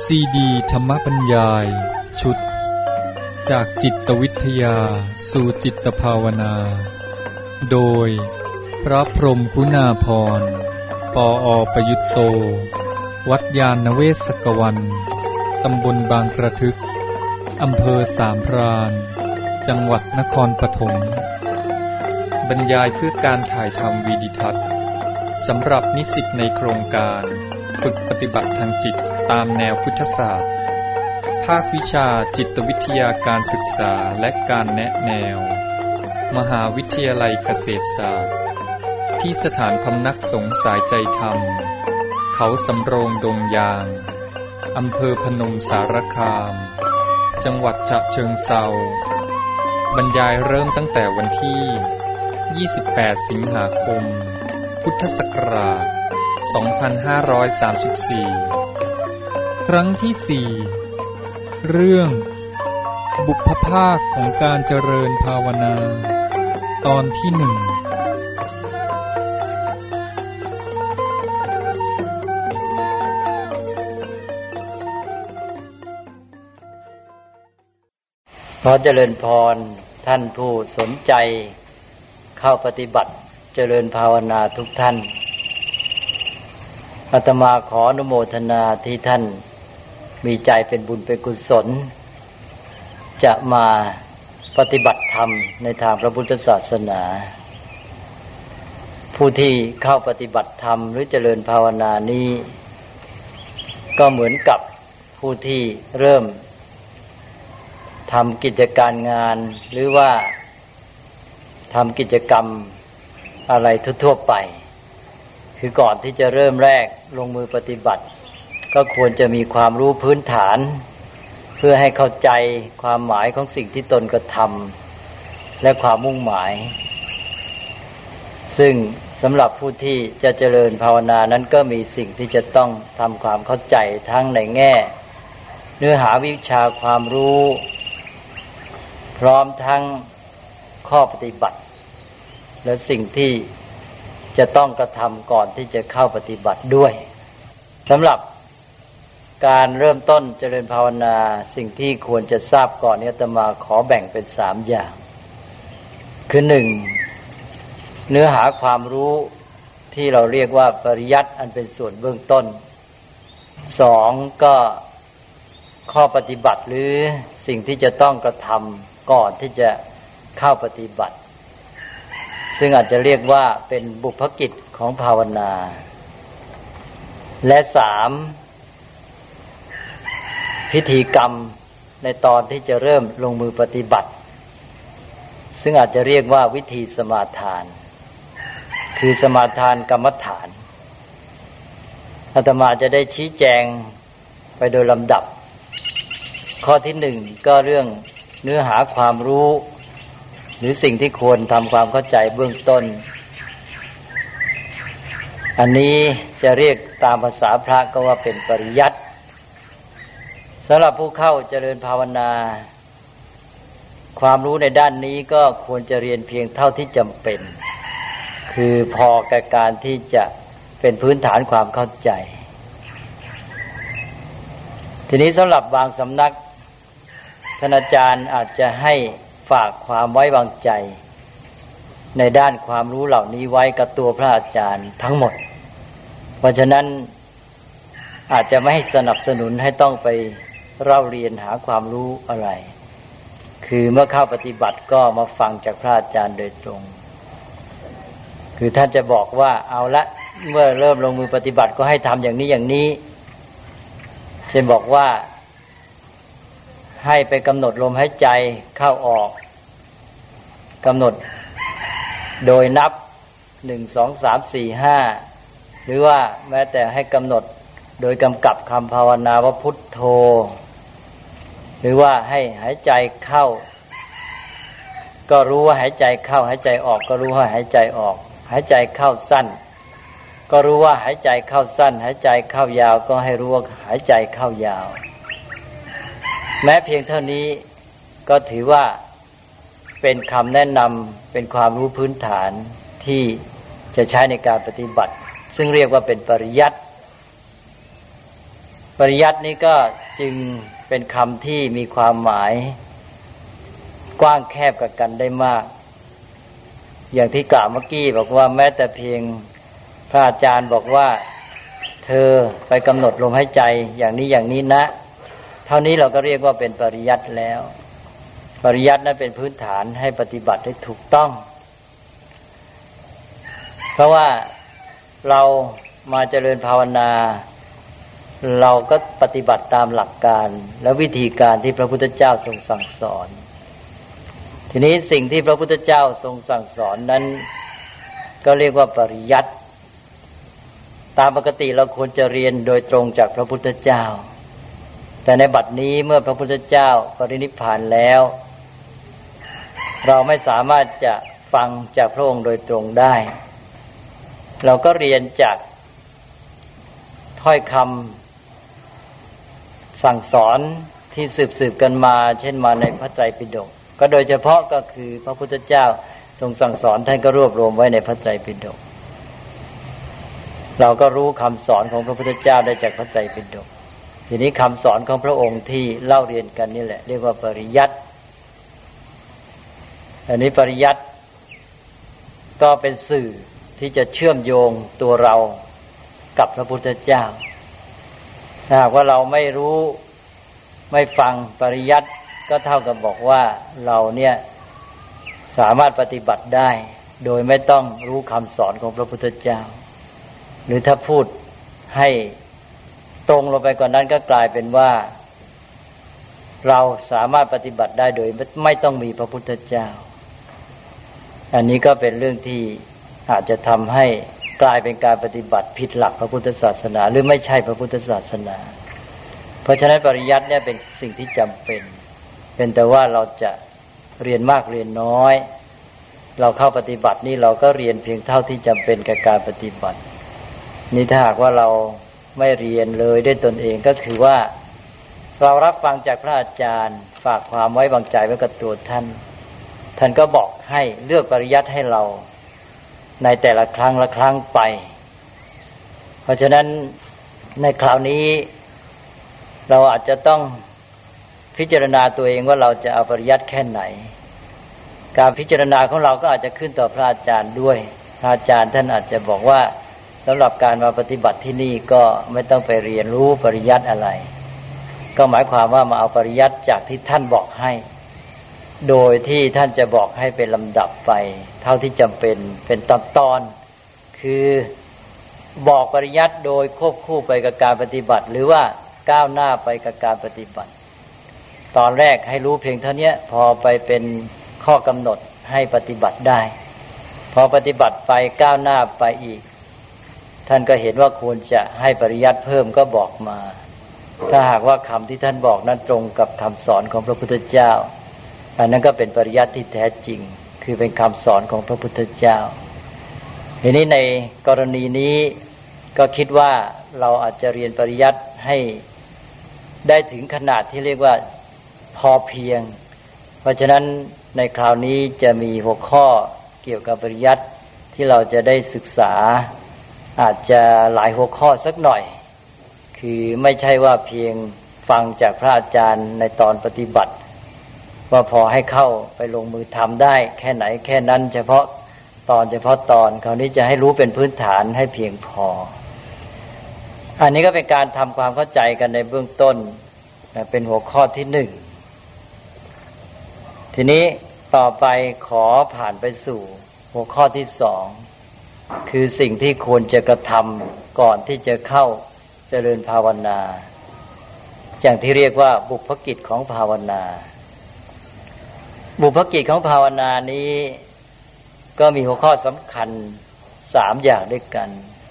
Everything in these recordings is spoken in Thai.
ซีดีธรรมบรรยายชุดจากจิตวิทยาสู่จิตภาวนาโดยพระพรหมคุณาภรณ์ ปอ.ประยุตโตวัดยานเวศกวันตำบลบางกระทึกอำเภอสามพรานจังหวัดนครปฐมบรรยายเพื่อการถ่ายทำวีดิทัศน์สำหรับนิสิตในโครงการฝึกปฏิบัติทางจิตตามแนวพุทธศาสตร์ภาควิชาจิตวิทยาการศึกษาและการแนะแนวมหาวิทยาลัยเกษตรศาสตร์ที่สถานพำนักสงฆ์สายใจธรรมเขาสำโรงดงยางอำเภอพนมสารคามจังหวัดฉะเชิงเทราบรรยายเริ่มตั้งแต่วันที่28สิงหาคมพุทธศักราช2534ครั้งที่4เรื่องบุพภาคของการเจริญภาวนาตอนที่1 ขอเจริญพรท่านผู้สนใจเข้าปฏิบัติเจริญภาวนาทุกท่านอาตมาขออนุโมทนาที่ท่านมีใจเป็นบุญเป็นกุศลจะมาปฏิบัติธรรมในทางพระพุทธศาสนาผู้ที่เข้าปฏิบัติธรรมหรือเจริญภาวนานี้ก็เหมือนกับผู้ที่เริ่มทำกิจการงานหรือว่าทำกิจกรรมอะไรทั่วๆไปคือก่อนที่จะเริ่มแรกลงมือปฏิบัติก็ควรจะมีความรู้พื้นฐานเพื่อให้เข้าใจความหมายของสิ่งที่ตนกระทำและความมุ่งหมายซึ่งสำหรับผู้ที่จะเจริญภาวนานั้นก็มีสิ่งที่จะต้องทำความเข้าใจทั้งในแง่เนื้อหาวิชาความรู้พร้อมทั้งข้อปฏิบัติและสิ่งที่จะต้องกระทำก่อนที่จะเข้าปฏิบัติด้วยสำหรับการเริ่มต้นเจริญภาวนาสิ่งที่ควรจะทราบก่อนนี้อาตมาขอแบ่งเป็น3อย่างคือ1เนื้อหาความรู้ที่เราเรียกว่าปริยัติอันเป็นส่วนเบื้องต้น2ก็ข้อปฏิบัติหรือสิ่งที่จะต้องกระทำก่อนที่จะเข้าปฏิบัติซึ่งอาจจะเรียกว่าเป็นบุพกิจของภาวนาและ3พิธีกรรมในตอนที่จะเริ่มลงมือปฏิบัติซึ่งอาจจะเรียกว่าวิธีสมาทานคือสมาทานกรรมฐานอาตมาจะได้ชี้แจงไปโดยลำดับข้อที่1ก็เรื่องเนื้อหาความรู้หรือสิ่งที่ควรทำความเข้าใจเบื้องต้นอันนี้จะเรียกตามภาษาพระก็ว่าเป็นปริยัติสำหรับผู้เข้าเจริญภาวนาความรู้ในด้านนี้ก็ควรจะเรียนเพียงเท่าที่จำเป็นคือพอแก่การที่จะเป็นพื้นฐานความเข้าใจทีนี้สำหรับบางสำนักท่านอาจารย์อาจจะให้ฝากความไว้วางใจในด้านความรู้เหล่านี้ไว้กับตัวพระอาจารย์ทั้งหมดเพราะฉะนั้นอาจจะไม่ให้สนับสนุนให้ต้องไปเล่าเรียนหาความรู้อะไรคือเมื่อเข้าปฏิบัติก็มาฟังจากพระอาจารย์โดยตรงคือท่านจะบอกว่าเอาละเมื่อเริ่มลงมือปฏิบัติก็ให้ทำอย่างนี้อย่างนี้เช่นบอกว่าให้ไปกำหนดลมหายใจเข้าออกกำหนดโดยนับ1 2 3 4 5หรือว่าแม้แต่ให้กำหนดโดยกำกับคำภาวนาว่าพุทโธหรือว่าให้หายใจเข้าก็รู้ว่าหายใจเข้าหายใจออกก็รู้ว่าหายใจออกหายใจเข้าสั้นก็รู้ว่าหายใจเข้าสั้นหายใจเข้ายาวก็ให้รู้ว่าหายใจเข้ายาวแม้เพียงเท่านี้ก็ถือว่าเป็นคำแนะนำเป็นความรู้พื้นฐานที่จะใช้ในการปฏิบัติซึ่งเรียกว่าเป็นปริยัติปริยัตินี้ก็จึงเป็นคำที่มีความหมายกว้างแคบกับกันได้มากอย่างที่กล่าวเมื่อกี้บอกว่าแม้แต่เพียงพระอาจารย์บอกว่าเธอไปกำหนดลมหายใจอย่างนี้อย่างนี้นะเท่านี้เราก็เรียกว่าเป็นปริยัติแล้วปริยัตินั้นเป็นพื้นฐานให้ปฏิบัติได้ถูกต้องเพราะว่าเรามาเจริญภาวนาเราก็ปฏิบัติตามหลักการและวิธีการที่พระพุทธเจ้าทรงสั่งสอนทีนี้สิ่งที่พระพุทธเจ้าทรงสั่งสอนนั้นก็เรียกว่าปริยัติตามปกติเราควรจะเรียนโดยตรงจากพระพุทธเจ้าแต่ในบัดนี้เมื่อพระพุทธเจ้าปรินิพพานแล้วเราไม่สามารถจะฟังจากพระองค์โดยตรงได้เราก็เรียนจากถ้อยคำสั่งสอนที่สืบกันมาเช่นมาในพระไตรปิฎกก็โดยเฉพาะก็คือพระพุทธเจ้าทรงสั่งสอนท่านก็รวบรวมไว้ในพระไตรปิฎกเราก็รู้คำสอนของพระพุทธเจ้าได้จากพระไตรปิฎกทีนี้คำสอนของพระองค์ที่เล่าเรียนกันนี่แหละเรียกว่าปริยัติอันนี้ปริยัติก็เป็นสื่อที่จะเชื่อมโยงตัวเรากับพระพุทธเจ้าถ้าหากว่าเราไม่รู้ไม่ฟังปริยัติก็เท่ากับบอกว่าเราเนี่ยสามารถปฏิบัติได้โดยไม่ต้องรู้คำสอนของพระพุทธเจ้าหรือถ้าพูดให้ตรงลงไปกว่านั้นก็กลายเป็นว่าเราสามารถปฏิบัติได้โดยไม่ต้องมีพระพุทธเจ้าอันนี้ก็เป็นเรื่องที่อาจจะทำให้กลายเป็นการปฏิบัติผิดหลักพระพุทธศาสนาหรือไม่ใช่พระพุทธศาสนาเพราะฉะนั้นปริยัติเนี่ยเป็นสิ่งที่จำเป็นแต่ว่าเราจะเรียนมากเรียนน้อยเราเข้าปฏิบัตินี่เราก็เรียนเพียงเท่าที่จำเป็นกับการปฏิบัตินี่ถ้าหากว่าเราไม่เรียนเลยด้วยตนเองก็คือว่าเรารับฟังจากพระอาจารย์ฝากความไว้วางใจไว้กับตัวท่านก็บอกให้เลือกปริยัติให้เราในแต่ละครั้งละครั้งไปเพราะฉะนั้นในคราวนี้เราอาจจะต้องพิจารณาตัวเองว่าเราจะเอาปริยัติแค่ไหนการพิจารณาของเราก็อาจจะขึ้นต่อพระอาจารย์ด้วยพระอาจารย์ท่านอาจจะบอกว่าสำหรับการมาปฏิบัติที่นี่ก็ไม่ต้องไปเรียนรู้ปริยัติอะไรก็หมายความว่ามาเอาปริยัติจากที่ท่านบอกให้โดยที่ท่านจะบอกให้เป็นลำดับไปเท่าที่จำเป็นตอนคือบอกปริยัติโดยควบคู่ไปกับการปฏิบัติหรือว่าก้าวหน้าไปกับการปฏิบัติตอนแรกให้รู้เพียงเท่านี้พอไปเป็นข้อกำหนดให้ปฏิบัติได้พอปฏิบัติไปก้าวหน้าไปอีกท่านก็เห็นว่าควรจะให้ปริยัติเพิ่มก็บอกมาถ้าหากว่าคำที่ท่านบอกนั้นตรงกับคำสอนของพระพุทธเจ้าอันนั้นก็เป็นปริยัติที่แท้จริงคือเป็นคำสอนของพระพุทธเจ้าทีนี้ในกรณีนี้ก็คิดว่าเราอาจจะเรียนปริยัติให้ได้ถึงขนาดที่เรียกว่าพอเพียงเพราะฉะนั้นในคราวนี้จะมีหัวข้อเกี่ยวกับปริยัติที่เราจะได้ศึกษาอาจจะหลายหัวข้อสักหน่อยคือไม่ใช่ว่าเพียงฟังจากพระอาจารย์ในตอนปฏิบัติว่าพอให้เข้าไปลงมือทำได้แค่ไหนแค่นั้นเฉพาะตอนคราวนี้จะให้รู้เป็นพื้นฐานให้เพียงพออันนี้ก็เป็นการทำความเข้าใจกันในเบื้องต้นเป็นหัวข้อที่หนึ่งทีนี้ต่อไปขอผ่านไปสู่หัวข้อที่สองคือสิ่งที่ควรจะกระทำก่อนที่จะเข้าเจริญภาวนาอย่างที่เรียกว่าบุพกิจของภาวนาบุพกิจของภาวนานี้ก็มีหัวข้อสำคัญ3อย่างด้วยกัน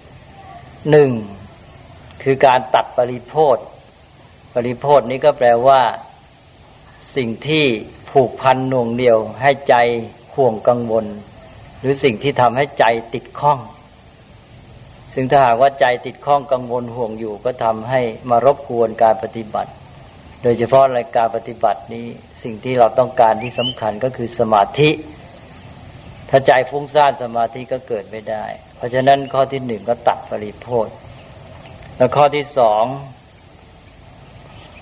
1คือการตัดปริโภทนี้ก็แปลว่าสิ่งที่ผูกพันหน่วงเหนี่ยวให้ใจห่วงกังวลหรือสิ่งที่ทำให้ใจติดข้องซึ่งถ้าหากว่าใจติดข้องกังวลห่วงอยู่ก็ทำให้มารบกวนการปฏิบัติโดยเฉพาะในการปฏิบัตินี้สิ่งที่เราต้องการที่สำคัญก็คือสมาธิถ้าใจฟุ้งซ่านสมาธิก็เกิดไม่ได้เพราะฉะนั้นข้อที่1ก็ตัดปริโภทแล้วข้อที่2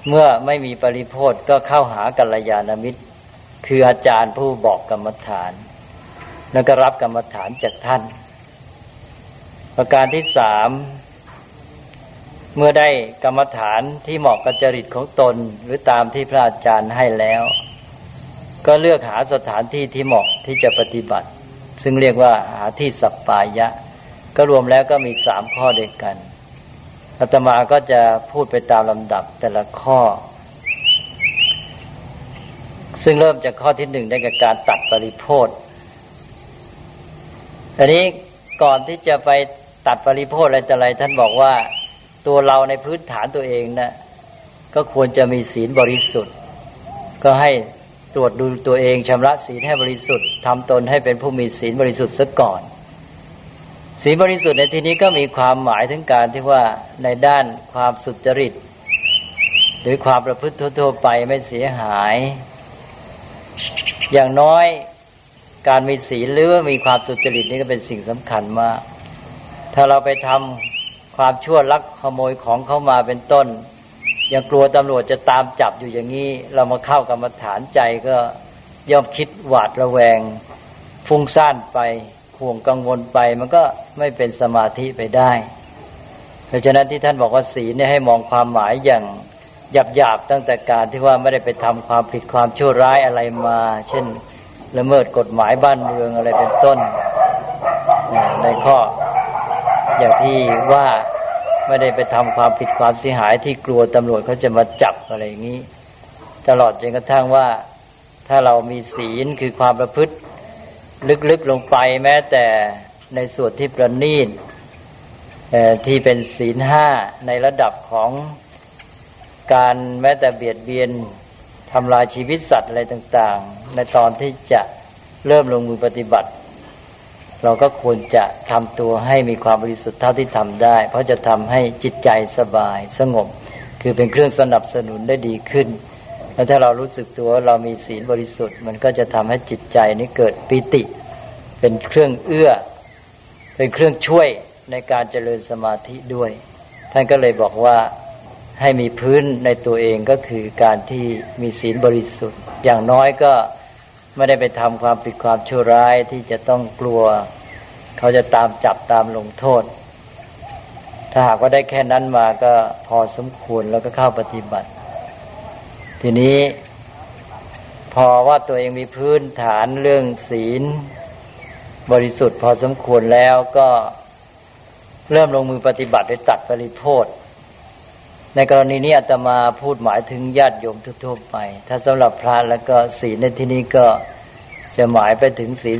เมื่อไม่มีปริโภทก็เข้าหากัลยาณมิตรคืออาจารย์ผู้บอกกรรมฐานแล้วก็รับกรรมฐานจากท่านประการที่สามเมื่อได้กรรมฐานที่เหมาะกับจริตของตนหรือตามที่พระอาจารย์ให้แล้วก็เลือกหาสถานที่ที่เหมาะที่จะปฏิบัติซึ่งเรียกว่าหาที่สัปปายะก็รวมแล้วก็มี3ข้อด้วยกันอาตมาก็จะพูดไปตามลำดับแต่ละข้อซึ่งเริ่มจากข้อที่1ได้กับการตัดปริโภทอันนี้ก่อนที่จะไปตัดปริโภทอะไรต่ออะไรท่านบอกว่าตัวเราในพื้นฐานตัวเองนะก็ควรจะมีศีลบริสุทธิ์ก็ให้ตรวจดูตัวเองชำระศีลให้บริสุทธิ์ทำตนให้เป็นผู้มีศีลบริสุทธิ์ซะก่อนศีลบริสุทธิ์ในที่นี้ก็มีความหมายถึงการที่ว่าในด้านความสุจริตหรือความประพฤติทั่วๆไปไม่เสียหายอย่างน้อยการมีศีลหรือว่ามีความสุจริตนี่ก็เป็นสิ่งสำคัญมากถ้าเราไปทำความชั่วลักขโมยของเข้ามาเป็นต้นยังกลัวตำรวจจะตามจับอยู่อย่างนี้เรามาเข้ากรรมฐานใจก็ย่อมคิดหวาดระแวงฟุ้งซ่านไปห่วงกังวลไปมันก็ไม่เป็นสมาธิไปได้เพราะฉะนั้นที่ท่านบอกว่าศีลเนี่ยให้มองความหมายอย่างหยาบๆตั้งแต่การที่ว่าไม่ได้ไปทำความผิดความชั่วร้ายอะไรมาเช่นละเมิดกฎหมายบ้านเมืองอะไรเป็นต้นในข้ออย่างที่ว่าไม่ได้ไปทำความผิดความเสียหายที่กลัวตำรวจเขาจะมาจับอะไรอย่างนี้ตลอดจนกระทั่งว่าถ้าเรามีศีลคือความประพฤติลึกๆลงไปแม้แต่ในส่วนที่ประณีตที่เป็นศีล5ในระดับของการแม้แต่เบียดเบียนทำลายชีวิตสัตว์อะไรต่างๆในตอนที่จะเริ่มลงมือปฏิบัติเราก็ควรจะทำตัวให้มีความบริสุทธิ์เท่าที่ทำได้เพราะจะทำให้จิตใจสบายสงบคือเป็นเครื่องสนับสนุนได้ดีขึ้นแล้วถ้าเรารู้สึกตัวเรามีศีลบริสุทธิ์มันก็จะทำให้จิตใจนี้เกิดปิติเป็นเครื่องเอื้อเป็นเครื่องช่วยในการเจริญสมาธิด้วยท่านก็เลยบอกว่าให้มีพื้นในตัวเองก็คือการที่มีศีลบริสุทธิ์อย่างน้อยก็ไม่ได้ไปทำความผิดความชั่วร้ายที่จะต้องกลัวเขาจะตามจับตามลงโทษถ้าหากว่าได้แค่นั้นมาก็พอสมควรแล้วก็เข้าปฏิบัติทีนี้พอว่าตัวเองมีพื้นฐานเรื่องศีลบริสุทธิ์พอสมควรแล้วก็เริ่มลงมือปฏิบัติโดยตัดปริโภทในกรณีนี้อาตมาพูดหมายถึงญาติโยมทั่วๆไปถ้าสำหรับพระแล้วก็ศีลในที่นี้ก็จะหมายไปถึงศีล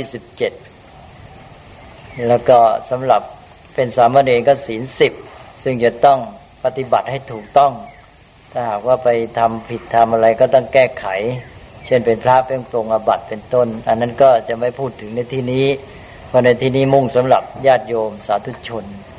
227แล้วก็สำหรับเป็นสามเณรก็ศีล10ซึ่งจะต้องปฏิบัติให้ถูกต้องถ้าหากว่าไปทำผิดทำอะไรก็ต้องแก้ไขเช่นเป็นพระเป็นปรงอาบัติเป็นต้นอันนั้นก็จะไม่พูดถึงในที่นี้เพราะในที่นี้มุ่งสำหรับญาติโยมสาธุชน